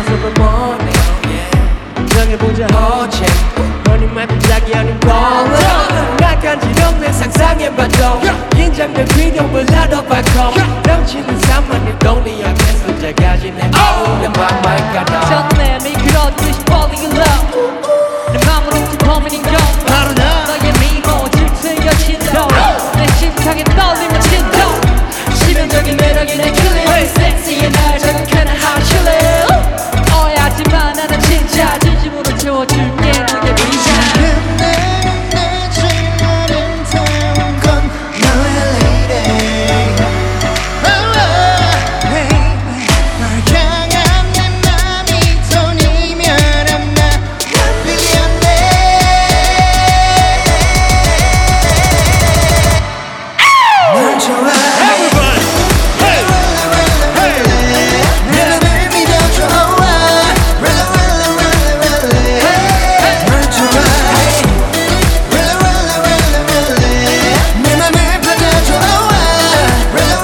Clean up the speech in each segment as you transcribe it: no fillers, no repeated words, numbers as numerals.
약속은 뭐네 정해보자 어제 허니 말고 자기 아닌 걸로 나 간지럽네 상상해봐도 긴장된 비디오를 나도 바꿔 넘치는 산만의 lonely 앞에서 혼자가지 내 맘만 가다 전에 미끄러지듯이 falling in love 내 맘으로 짚어미는 건 바로 나 너의 미모 질투여 진동 내 심장에 떨리면 진동 치명적인 매력이 내 killing 섹시해 날 자극하는 hot chillin 오해하지마 나는 진짜 진심으로 채워줄게 너의 비전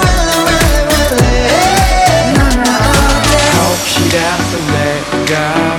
내가